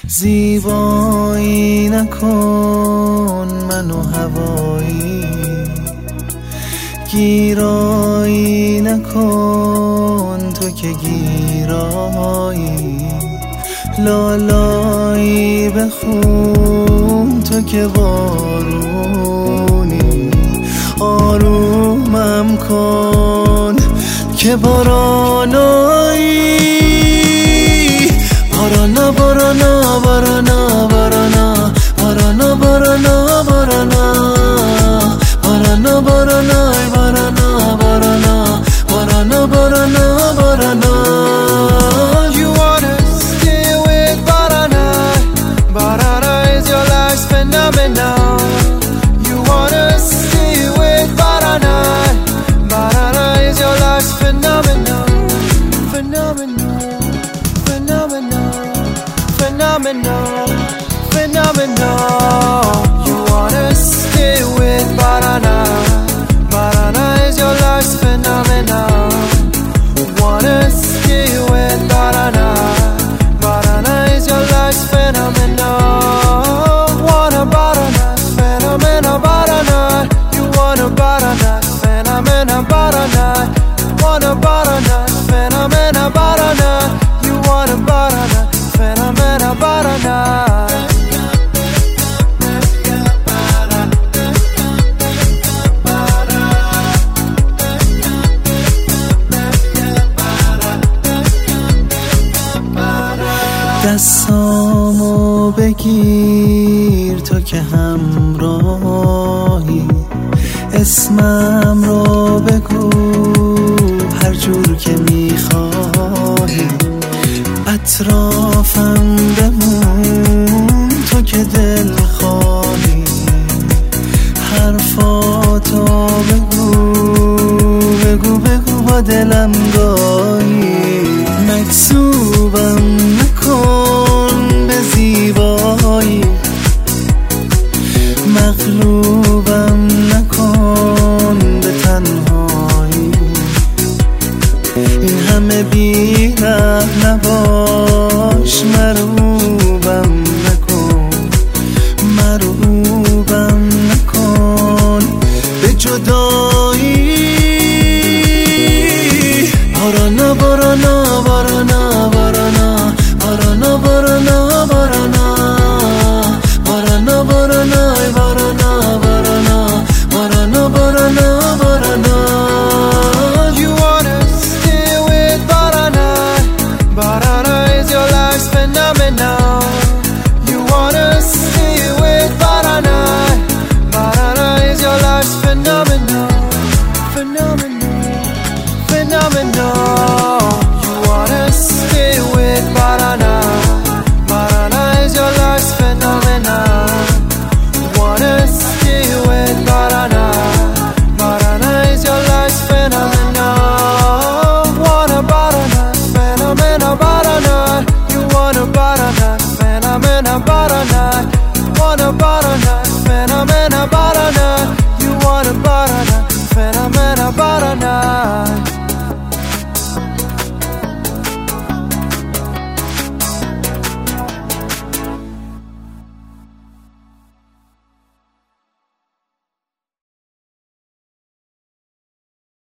زیبایی نکن منو هوایی، گیرایی نکن تو که گیرایی، لالایی بخون تو که بارونی، آرومم کن که بارانایی. بارانا بارانا بارانا بارانا بارانا بارانا بارانا بارانا بارانا بارانا بارانا بارانا بارانا بارانا. You wanna stay with Barana? Barana is your life's phenomenon. You wanna stay with Barana? Barana is your life's phenomenon. Phenomenon, phenomenon, phenomenon, phenomenon. You wanna stay with Barana? Barana is your life's phenomenon. Wanna stay with Barana? Barana is your life's phenomenon. Wanna Barana, phenomena Barana. You wanna Barana, phenomena Barana. Wanna Barana, phenomena Barana. You wanna Barana, phenomena Barana. دستامو بگیر تو که همراهی، اسمم رو بگو هر جور که میخواهی، اطرافم بمون تو که دل خواهی، حرفاتو بگو بگو بگو با دلم گاهی، مکسوبم نکن به زیبایی، مغلوبم نکن به تنهایی، این همه بی رحم نباش